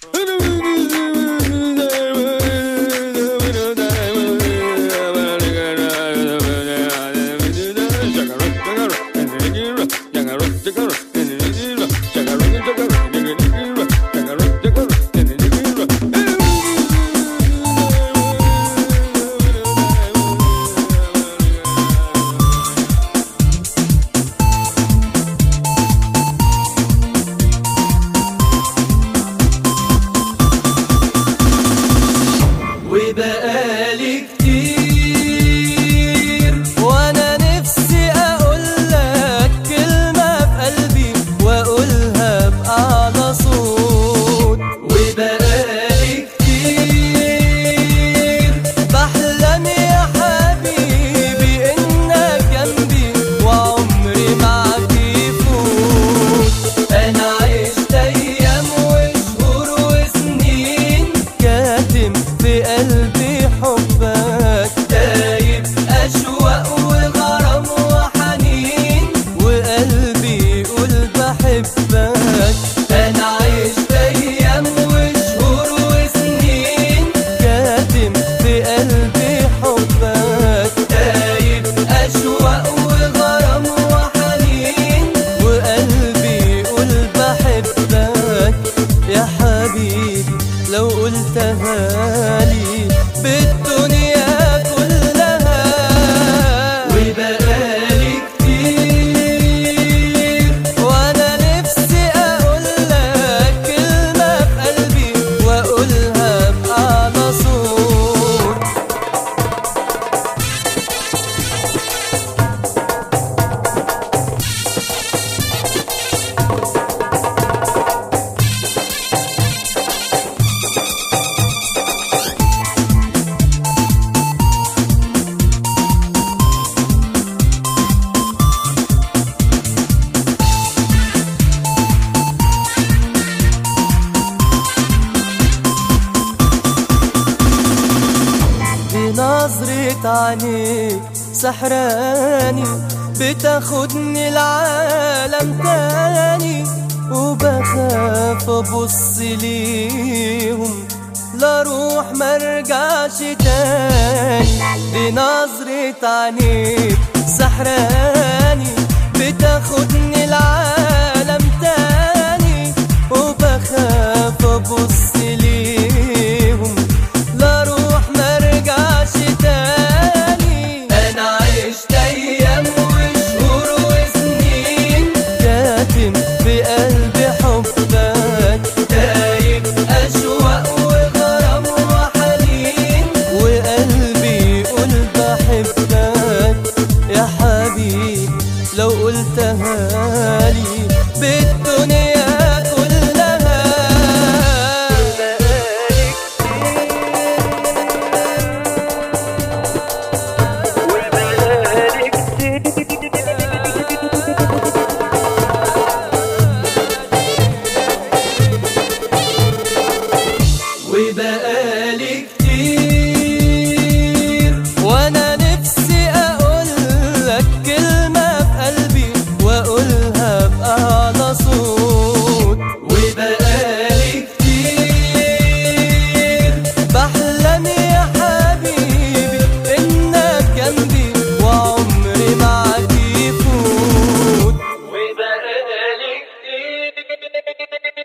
وبقالي كتير وانا نفسي اقولك كلمة في قلبي واقولها بأعلى صوت. وبقالي كتير بحلم يا حبيبي انك جنبي وعمري معاك يفوت. انا عشت ايام وشهور وسنين كاتم في قلبي حبك، دايب أشواق وغرام وحنين وقلبي يقول بحبك. أنا عشت أيام وشهور وسنين كاتم في قلبي حبك، دايب أشواق وغرام وحنين وقلبي يقول بحبك. يا حبيبي لو قلتها لي بالدنيا كلها. وبقالي كتير وانا نفسي اقولك كلمة في قلبي واقولها بأعلى صوت. نظرة عينيك سحراني بتاخدني لعالم تاني، وبخاف ابص ليهم لا روح مرجعش تاني. بنظرة عينيك سحراني بتاخدني لعالم تاني، وبخاف ابص ليهم لا روح مرجعش تاني. انا عشت ايام وشهور وسنين كاتم في قلبي حبك، دايب اشواق وغرام وحنين وقلبي يقول بحبك. يا حبيبي لو قلتها لي بالدنيا كلها. وبقالي كتير وانا نفسي اقولك كلمة في قلبي واقولها بأعلى صوت. وبقالي كتير بحلم يا حبيبي انك جنبي وعمري معاك يفوت. وبقالي كتير